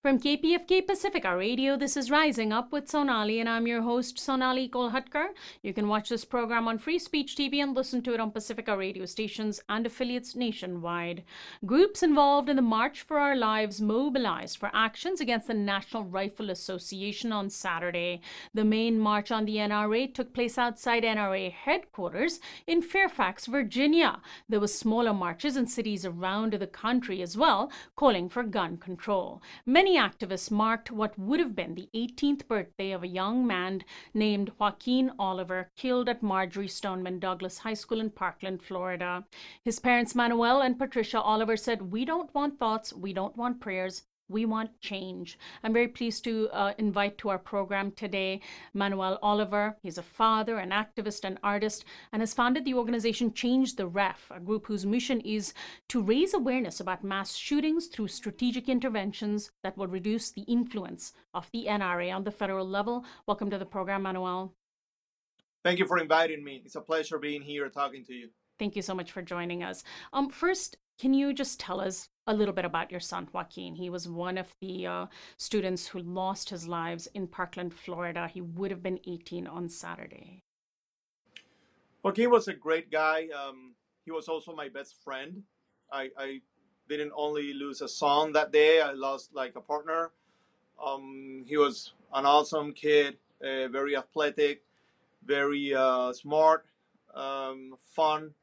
From KPFK Pacifica Radio, this is Rising Up with Sonali, and I'm your host, Sonali Kolhatkar. You can watch this program on Free Speech TV and listen to it on Pacifica radio stations and affiliates nationwide. Groups involved in the March for Our Lives mobilized for actions against the National Rifle Association on Saturday. The main march on the NRA took place outside NRA headquarters in Fairfax, Virginia. There were smaller marches in cities around the country as well, calling for gun control. Many activists marked what would have been the 18th birthday of a young man named Joaquin Oliver, killed at Marjory Stoneman Douglas High School in Parkland, Florida. His parents, Manuel and Patricia Oliver, said, "We don't want thoughts, we don't want prayers. We want change." I'm very pleased to invite to our program today Manuel Oliver. He's a father, an activist, an artist, and has founded the organization Change the Ref, a group whose mission is to raise awareness about mass shootings through strategic interventions that will reduce the influence of the NRA on the federal level. Welcome to the program, Manuel. Thank you for inviting me. It's a pleasure being here talking to you. Thank you so much for joining us. First, can you just tell us a little bit about your son, Joaquin? He was one of the students who lost his lives in Parkland, Florida. He would have been 18 on Saturday. Joaquin was a great guy. He was also my best friend. I didn't only lose a son that day. I lost like a partner. He was an awesome kid, very athletic, very smart, fun.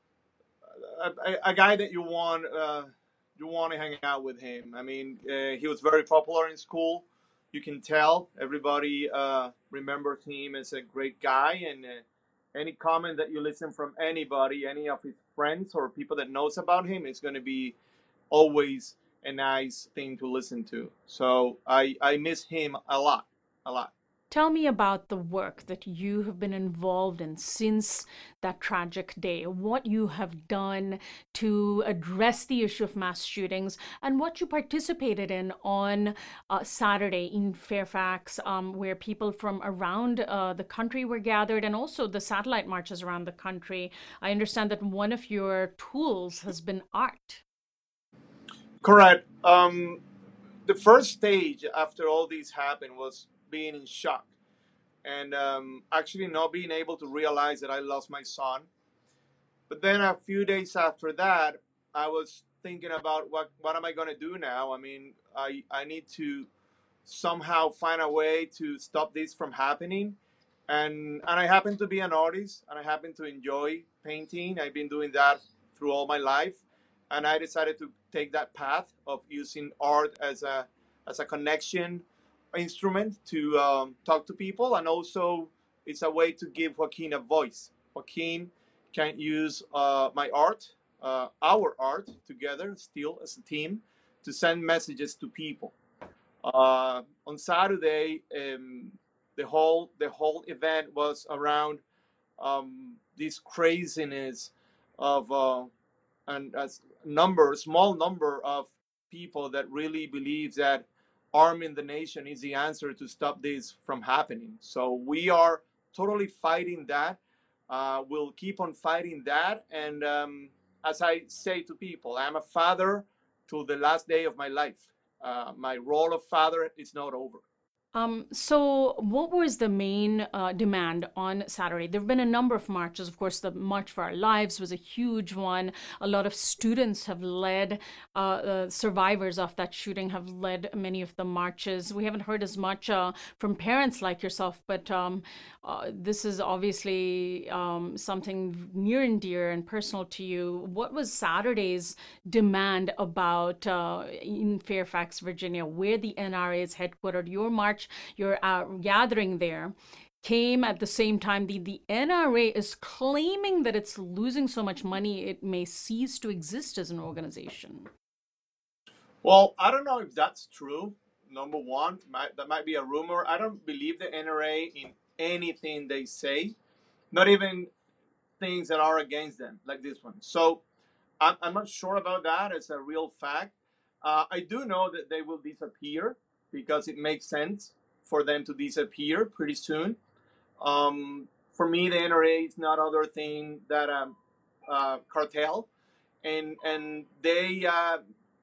A guy that you want to hang out with him. I mean, he was very popular in school. You can tell everybody remembers him as a great guy, and any comment that you listen from anybody, any of his friends or people that knows about him, is going to be always a nice thing to listen to. So I miss him a lot, a lot. Tell me about the work that you have been involved in since that tragic day, what you have done to address the issue of mass shootings, and what you participated in on Saturday in Fairfax, where people from around the country were gathered, and also the satellite marches around the country. I understand that one of your tools has been art. Correct. The first stage after all this happened was being in shock and actually not being able to realize that I lost my son. But then a few days after that, I was thinking about what am I going to do now? I mean, I need to somehow find a way to stop this from happening. And I happen to be an artist, and I happen to enjoy painting. I've been doing that through all my life, and I decided to take that path of using art as a connection instrument to talk to people, and also it's a way to give Joaquin a voice. Joaquin can use my art, our art together, still as a team, to send messages to people. On Saturday, the whole event was around this craziness of and a small number of people that really believe that arming the nation is the answer to stop this from happening. So we are totally fighting that. We'll keep on fighting that. And as I say to people, I'm a father till the last day of my life. My role of father is not over. So what was the main demand on Saturday? There have been a number of marches. Of course, the March for Our Lives was a huge one. A lot of students have led, survivors of that shooting have led many of the marches. We haven't heard as much from parents like yourself, but this is obviously something near and dear and personal to you. What was Saturday's demand about in Fairfax, Virginia, where the NRA is headquartered? Your march, your gathering there came at the same time the NRA is claiming that it's losing so much money it may cease to exist as an organization. Well, I don't know if that's true. Number one, that might be a rumor. I don't believe the NRA in anything they say, not even things that are against them, like this one. So I'm not sure about that as a real fact. I do know that they will disappear because it makes sense for them to disappear pretty soon. For me, the NRA is not other thing that cartel, and they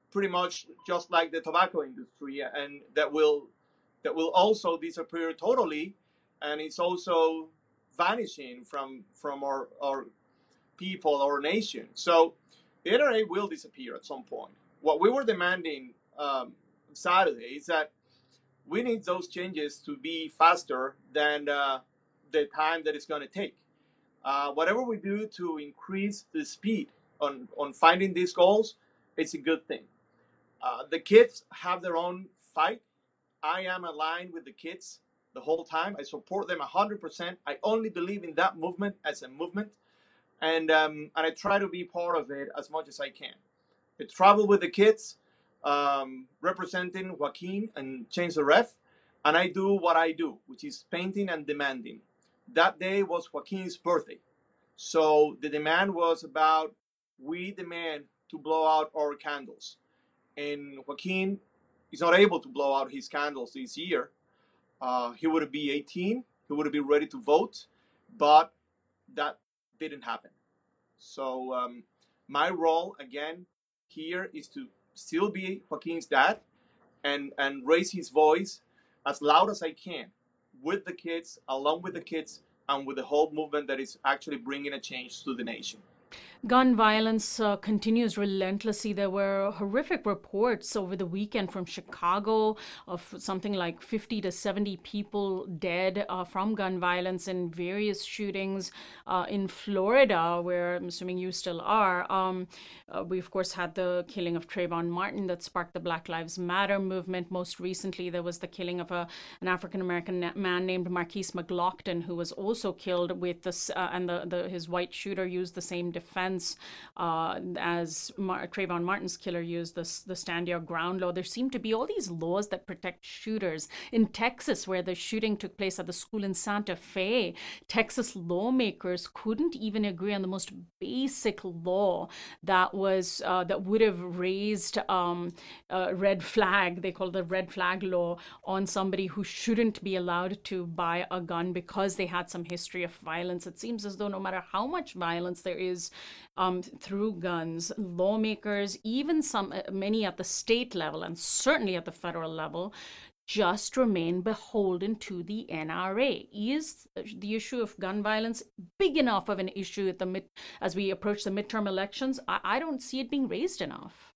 pretty much just like the tobacco industry, and that will also disappear totally, and it's also vanishing from our people, our nation. So the NRA will disappear at some point. What we were demanding Saturday is that we need those changes to be faster than the time that it's going to take. Whatever we do to increase the speed on finding these goals, it's a good thing. The kids have their own fight. I am aligned with the kids the whole time. I support them 100%. I only believe in that movement as a movement, and I try to be part of it as much as I can. I travel with the kids, representing Joaquin and Change the Ref, and I do what I do, which is painting and demanding. That day was Joaquin's birthday, so the demand was about, we demand to blow out our candles, and Joaquin is not able to blow out his candles this year. He would be 18, he would be ready to vote, but that didn't happen. So my role again here is to still be Joaquin's dad and raise his voice as loud as I can with the kids, along with the kids, and with the whole movement that is actually bringing a change to the nation. Gun violence continues relentlessly. There were horrific reports over the weekend from Chicago of something like 50 to 70 people dead from gun violence in various shootings in Florida, where I'm assuming you still are. We, of course, had the killing of Trayvon Martin that sparked the Black Lives Matter movement. Most recently, there was the killing of an African-American man named Marquise McLaughlin, who was also killed with this, and his white shooter used the same defense as Trayvon Martin's killer used, the stand your ground law. There seem to be all these laws that protect shooters. In Texas, where the shooting took place at the school in Santa Fe, Texas lawmakers couldn't even agree on the most basic law that would have raised a red flag. They call it the red flag law on somebody who shouldn't be allowed to buy a gun because they had some history of violence. It seems as though no matter how much violence there is through guns, lawmakers, even many at the state level and certainly at the federal level, just remain beholden to the NRA. Is the issue of gun violence big enough of an issue as we approach the midterm elections? I don't see it being raised enough.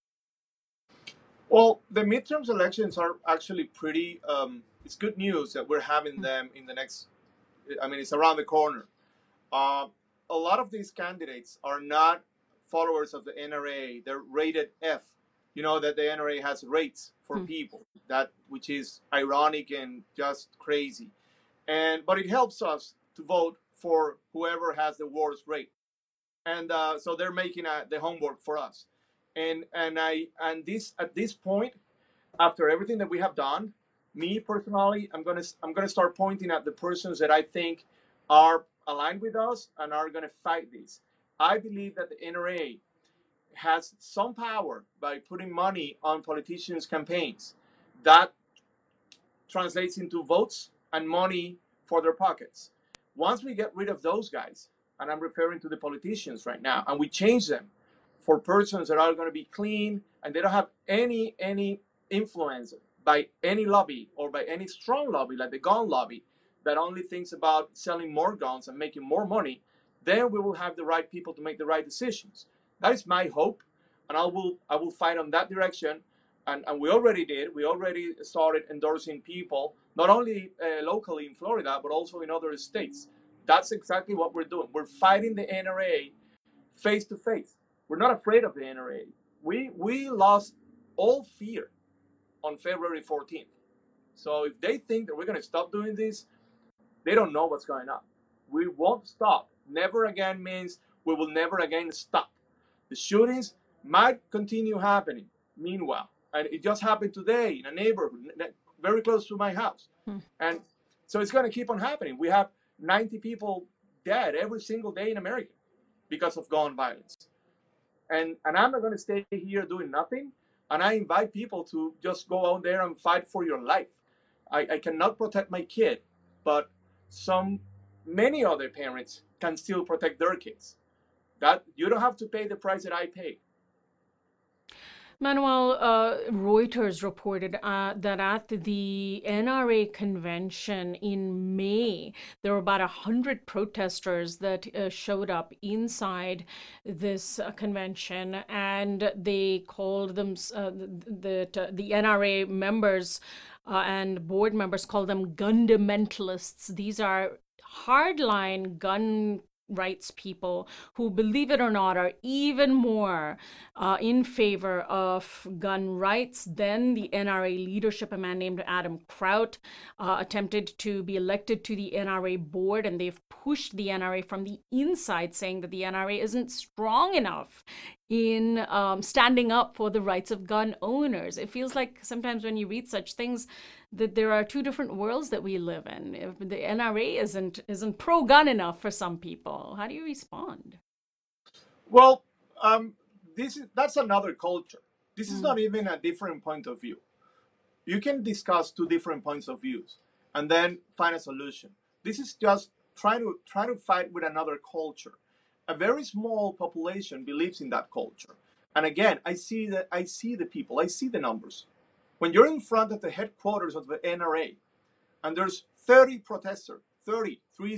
Well, the midterms elections are actually pretty, it's good news that we're having them in the next, it's around the corner. A lot of these candidates are not followers of the NRA. They're rated F. You know that the NRA has rates for people, which is ironic and just crazy. But it helps us to vote for whoever has the worst rate. And so they're making the homework for us. At this point, after everything that we have done, me personally, I'm gonna start pointing at the persons that I think are aligned with us and are gonna fight this. I believe that the NRA has some power by putting money on politicians' campaigns. That translates into votes and money for their pockets. Once we get rid of those guys, and I'm referring to the politicians right now, and we change them for persons that are going to be clean and they don't have any influence by any lobby or by any strong lobby like the gun lobby that only thinks about selling more guns and making more money, then we will have the right people to make the right decisions. That is my hope, and I will fight on that direction. And we already did. We already started endorsing people, not only locally in Florida, but also in other states. That's exactly what we're doing. We're fighting the NRA face to face. We're not afraid of the NRA. We lost all fear on February 14th. So if they think that we're going to stop doing this, they don't know what's going on. We won't stop. Never again means we will never again stop. The shootings might continue happening meanwhile. And it just happened today in a neighborhood very close to my house. And so it's going to keep on happening. We have 90 people dead every single day in America because of gun violence. And I'm not going to stay here doing nothing. And I invite people to just go out there and fight for your life. I cannot protect my kid, but many other parents can still protect their kids. That you don't have to pay the price that I paid. Manuel, Reuters reported that at the NRA convention in May, there were about 100 protesters that showed up inside this convention, and they called them the NRA members and board members called them fundamentalists. These are hardline gun rights people who, believe it or not, are even more in favor of gun rights than the NRA leadership. A man named Adam Kraut attempted to be elected to the NRA board, and they've pushed the NRA from the inside, saying that the NRA isn't strong enough in standing up for the rights of gun owners. It feels like sometimes when you read such things that there are two different worlds that we live in. If the NRA isn't pro-gun enough for some people, how do you respond? Well, that's another culture. This is not even a different point of view. You can discuss two different points of views and then find a solution. This is just trying to fight with another culture. A very small population believes in that culture. And again, I see the people, I see the numbers. When you're in front of the headquarters of the NRA and there's 30 protesters, 30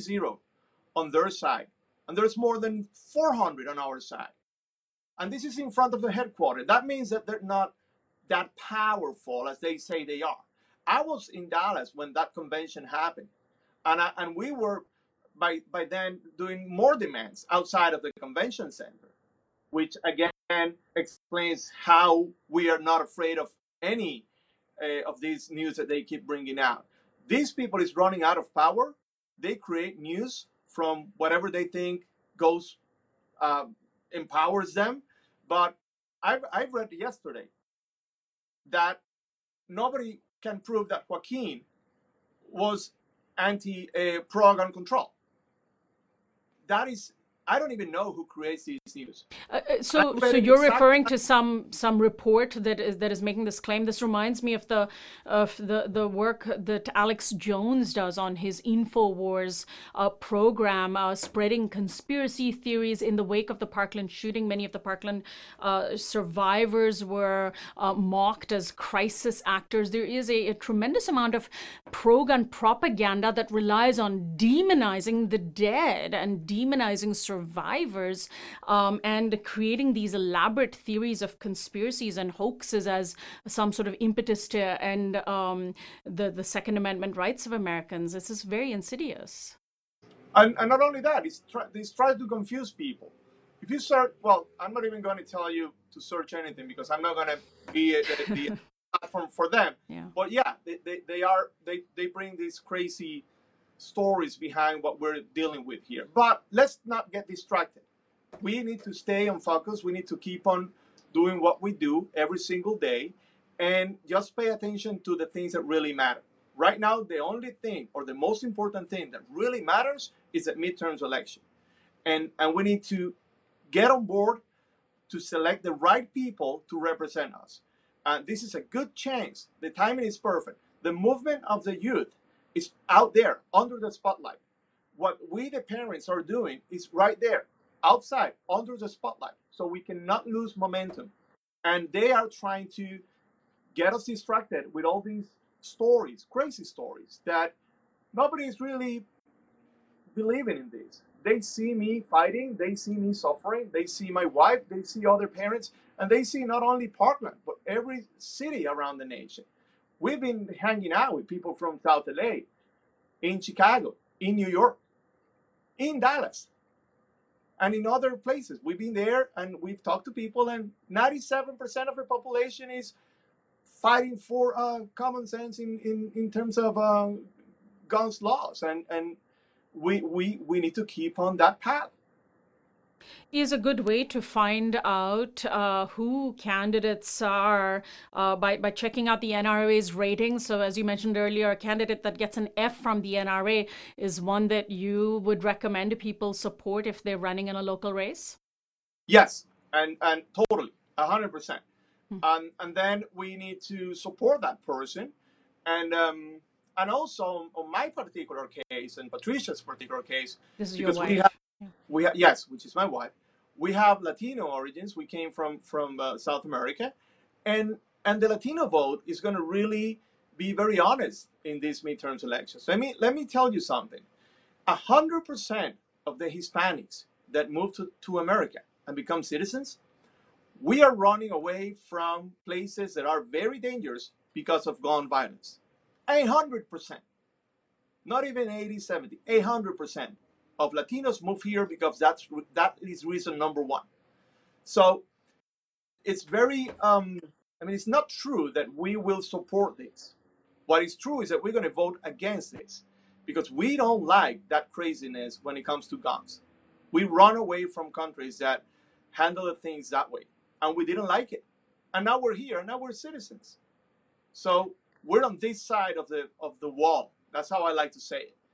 on their side, and there's more than 400 on our side, and this is in front of the headquarters, that means that they're not that powerful as they say they are. I was in Dallas when that convention happened, and we were by then doing more demands outside of the convention center, which again explains how we are not afraid of any of these news that they keep bringing out. These people is running out of power. They create news from whatever they think goes empowers them. But I read yesterday that nobody can prove that Joaquin was pro-gun control. That is, I don't even know who creates these news. So you're referring to some report that is making this claim. This reminds me of the work that Alex Jones does on his InfoWars program, spreading conspiracy theories in the wake of the Parkland shooting. Many of the Parkland survivors were mocked as crisis actors. There is a tremendous amount of pro-gun propaganda that relies on demonizing the dead and demonizing survivors, and creating these elaborate theories of conspiracies and hoaxes as some sort of impetus to end the Second Amendment rights of Americans. This is very insidious. And not only that, it's try to confuse people. If you search, well, I'm not even going to tell you to search anything because I'm not going to be the platform for them. Yeah. But yeah, they bring these crazy stories behind what we're dealing with here. But let's not get distracted. We need to stay on focus. We need to keep on doing what we do every single day and just pay attention to the things that really matter. Right now, the only thing or the most important thing that really matters is the midterms election. And we need to get on board to select the right people to represent us. And this is a good chance. The timing is perfect. The movement of the youth is out there under the spotlight. What we, the parents, are doing is right there, outside, under the spotlight. So we cannot lose momentum. And they are trying to get us distracted with all these stories, crazy stories, that nobody is really believing in this. They see me fighting, they see me suffering, they see my wife, they see other parents, and they see not only Parkland, but every city around the nation. We've been hanging out with people from South LA, in Chicago, in New York, in Dallas, and in other places. We've been there and we've talked to people, and 97% of the population is fighting for common sense in terms of guns laws, and we need to keep on that path. Is a good way to find out who candidates are by checking out the NRA's ratings. So as you mentioned earlier, a candidate that gets an F from the NRA is one that you would recommend people support if they're running in a local race? Yes, and totally, 100%. And then we need to support that person. And also on my particular case and Patricia's particular case, this is your wife. Yes, which is my wife. We have Latino origins. We came from South America, and the Latino vote is going to really be very honest in these midterms elections. Let me tell you something. 100% of the Hispanics that move to America and become citizens, we are running away from places that are very dangerous because of gun violence. 100%, not even 80, 70, 100% of Latinos move here because that is reason number one. So it's very, it's not true that we will support this. What is true is that we're going to vote against this because we don't like that craziness when it comes to guns. We run away from countries that handle the things that way, and we didn't like it. And now we're here, and now we're citizens. So we're on this side of the wall. That's how I like to say it.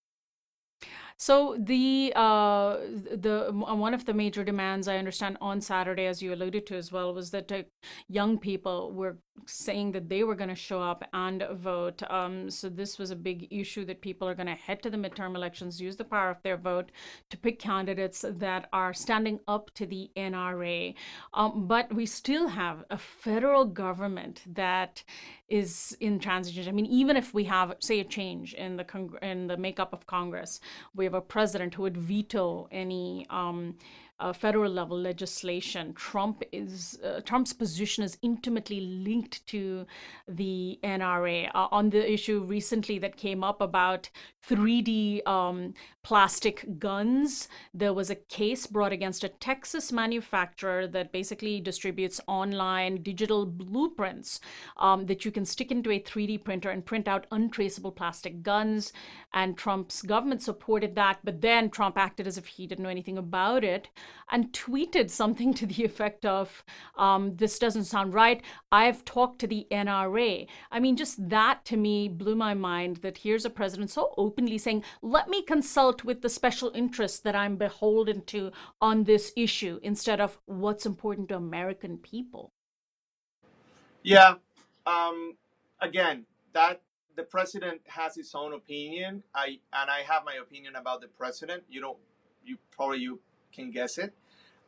So the one of the major demands I understand on Saturday, as you alluded to as well, was that young people were saying that they were going to show up and vote. So this was a big issue that people are going to head to the midterm elections, use the power of their vote to pick candidates that are standing up to the NRA. But we still have a federal government that is in transition. I mean, even if we have, say, a change in the makeup of Congress, we have a president who would veto any federal level legislation. Trump's position is intimately linked to the NRA. On the issue recently that came up about 3D plastic guns, there was a case brought against a Texas manufacturer that basically distributes online digital blueprints that you can stick into a 3D printer and print out untraceable plastic guns. And Trump's government supported that, but then Trump acted as if he didn't know anything about it and tweeted something to the effect of, this doesn't sound right. I've talked to the NRA. I mean, just that to me blew my mind, that here's a president so openly saying, let me consult with the special interests that I'm beholden to on this issue, instead of what's important to American people. Yeah. Again, that the president has his own opinion. I have my opinion about the president. You can guess it.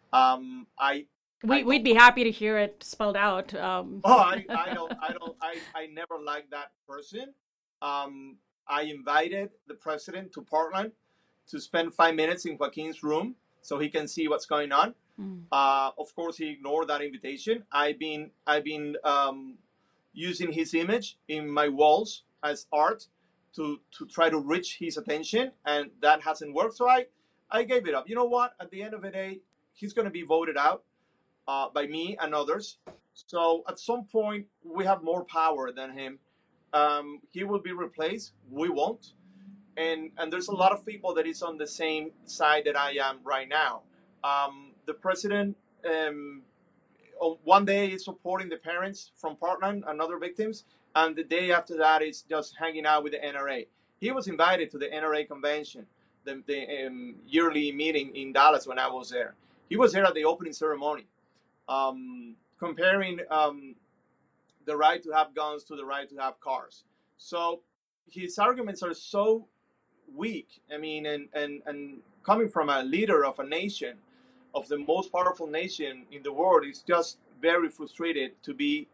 We'd be happy to hear it spelled out. I never liked that person. I invited the president to Portland to spend 5 minutes in Joaquin's room so he can see what's going on. Of course, he ignored that invitation. I've been using his image in my walls as art to try to reach his attention, and that hasn't worked. So I gave it up. You know what? At the end of the day, he's going to be voted out by me and others. So at some point, we have more power than him. He will be replaced. We won't. And there's a lot of people that is on the same side that I am right now. The president, one day is supporting the parents from Portland and other victims, and the day after that is just hanging out with the NRA. He was invited to the NRA convention, the yearly meeting in Dallas when I was there. He was there at the opening ceremony, comparing the right to have guns to the right to have cars. So his arguments are so weak. I mean, and coming from a leader of a nation, of the most powerful nation in the world, is just very frustrated to be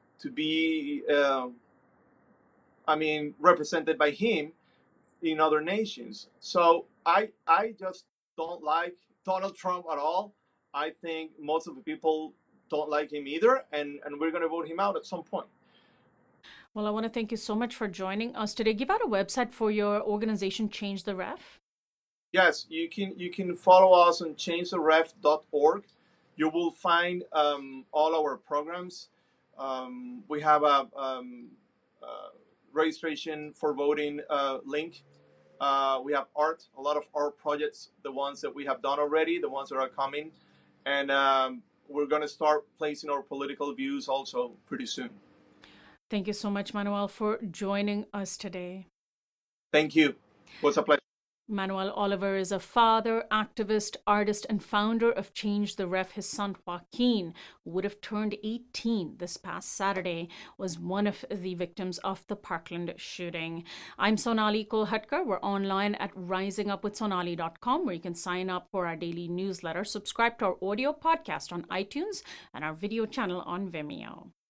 represented by him in other nations. So I just don't like Donald Trump at all. I think most of the people don't like him either, and we're going to vote him out at some point. Well, I want to thank you so much for joining us today. Give out a website for your organization, Change the Ref. Yes, you can follow us on changetheref.org. You will find all our programs. We have a registration for voting link. We have art, a lot of art projects, the ones that we have done already, the ones that are coming. And we're going to start placing our political views also pretty soon. Thank you so much, Manuel, for joining us today. Thank you. It was a pleasure. Manuel Oliver is a father, activist, artist, and founder of Change the Ref. His son Joaquin, who would have turned 18 this past Saturday, was one of the victims of the Parkland shooting. I'm Sonali Kolhatkar. We're online at risingupwithsonali.com, where you can sign up for our daily newsletter, subscribe to our audio podcast on iTunes, and our video channel on Vimeo.